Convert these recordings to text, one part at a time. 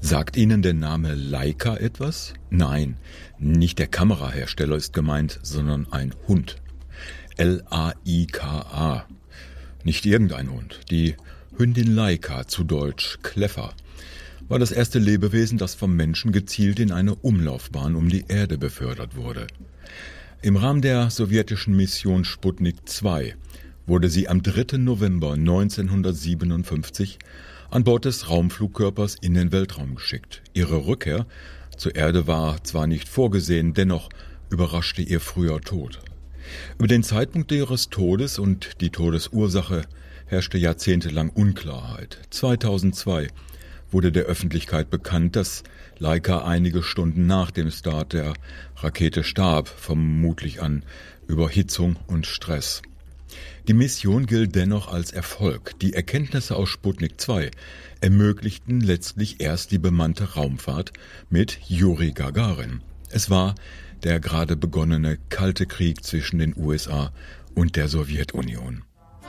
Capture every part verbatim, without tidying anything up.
Sagt Ihnen der Name Leica etwas? Nein, nicht der Kamerahersteller ist gemeint, sondern ein Hund. L A I K A. Nicht irgendein Hund. Die Hündin Leica, zu Deutsch Kleffer, war das erste Lebewesen, das vom Menschen gezielt in eine Umlaufbahn um die Erde befördert wurde. Im Rahmen der sowjetischen Mission Sputnik zwei wurde sie am dritten November neunzehnhundertsiebenundfünfzig an Bord des Raumflugkörpers in den Weltraum geschickt. Ihre Rückkehr zur Erde war zwar nicht vorgesehen, dennoch überraschte ihr früher Tod. Über den Zeitpunkt ihres Todes und die Todesursache herrschte jahrzehntelang Unklarheit. zweitausendzwei wurde der Öffentlichkeit bekannt, dass Leica einige Stunden nach dem Start der Rakete starb, vermutlich an Überhitzung und Stress. Die Mission gilt dennoch als Erfolg. Die Erkenntnisse aus Sputnik zwei ermöglichten letztlich erst die bemannte Raumfahrt mit Juri Gagarin. Es war der gerade begonnene Kalte Krieg zwischen den U S A und der Sowjetunion.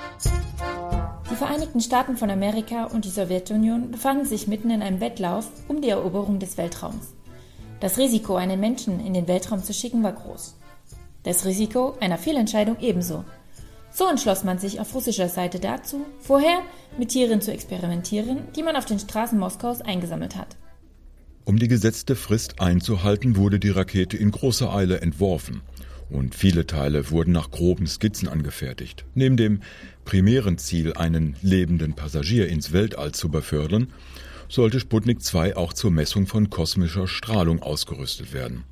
Die Vereinigten Staaten von Amerika und die Sowjetunion befanden sich mitten in einem Wettlauf um die Eroberung des Weltraums. Das Risiko, einen Menschen in den Weltraum zu schicken, war groß. Das Risiko einer Fehlentscheidung ebenso. So entschloss man sich auf russischer Seite dazu, vorher mit Tieren zu experimentieren, die man auf den Straßen Moskaus eingesammelt hat. Um die gesetzte Frist einzuhalten, wurde die Rakete in großer Eile entworfen und viele Teile wurden nach groben Skizzen angefertigt. Neben dem primären Ziel, einen lebenden Passagier ins Weltall zu befördern, sollte Sputnik zwei auch zur Messung von kosmischer Strahlung ausgerüstet werden.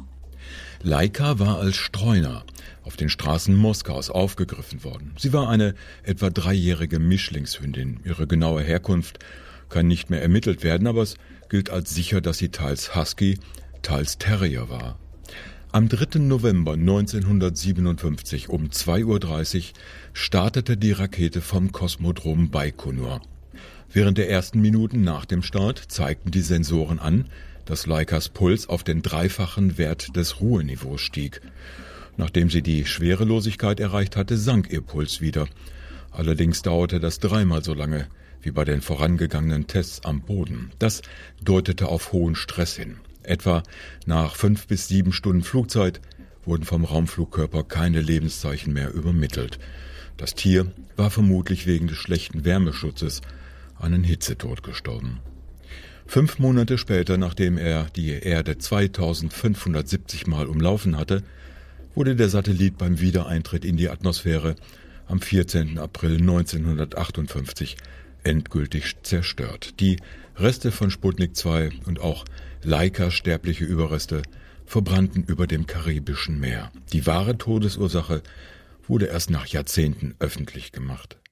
Leica war als Streuner auf den Straßen Moskaus aufgegriffen worden. Sie war eine etwa dreijährige Mischlingshündin. Ihre genaue Herkunft kann nicht mehr ermittelt werden, aber es gilt als sicher, dass sie teils Husky, teils Terrier war. Am dritten November neunzehnhundertsiebenundfünfzig um zwei Uhr dreißig startete die Rakete vom Kosmodrom Baikonur. Während der ersten Minuten nach dem Start zeigten die Sensoren an, dass Leicas Puls auf den dreifachen Wert des Ruheniveaus stieg. Nachdem sie die Schwerelosigkeit erreicht hatte, sank ihr Puls wieder. Allerdings dauerte das dreimal so lange wie bei den vorangegangenen Tests am Boden. Das deutete auf hohen Stress hin. Etwa nach fünf bis sieben Stunden Flugzeit wurden vom Raumflugkörper keine Lebenszeichen mehr übermittelt. Das Tier war vermutlich wegen des schlechten Wärmeschutzes an einen Hitzetod gestorben. Fünf Monate später, nachdem er die Erde zweitausendfünfhundertsiebzig Mal umlaufen hatte, wurde der Satellit beim Wiedereintritt in die Atmosphäre am vierzehnten April neunzehnhundertachtundfünfzig endgültig zerstört. Die Reste von Sputnik zwei und auch Leicas sterbliche Überreste verbrannten über dem Karibischen Meer. Die wahre Todesursache wurde erst nach Jahrzehnten öffentlich gemacht.